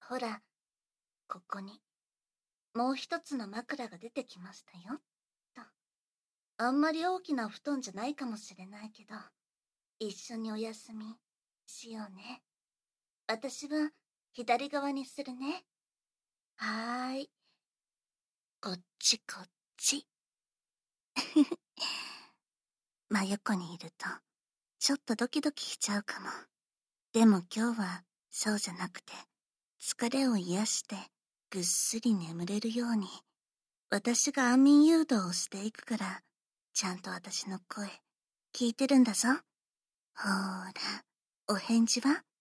ほら、ここに、もう一つの枕が出てきましたよ。と。あんまり大きな布団じゃないかもしれないけど、一緒にお休みしようね。私は左側にするね。はーい。こっちこっち。真横にいると、ちょっとドキドキしちゃうかも。でも今日はそうじゃなくて、疲れを癒して、ぐっすり眠れるように、私が安眠誘導をしていくから、ちゃんと私の声、聞いてるんだぞ。ほーら、お返事は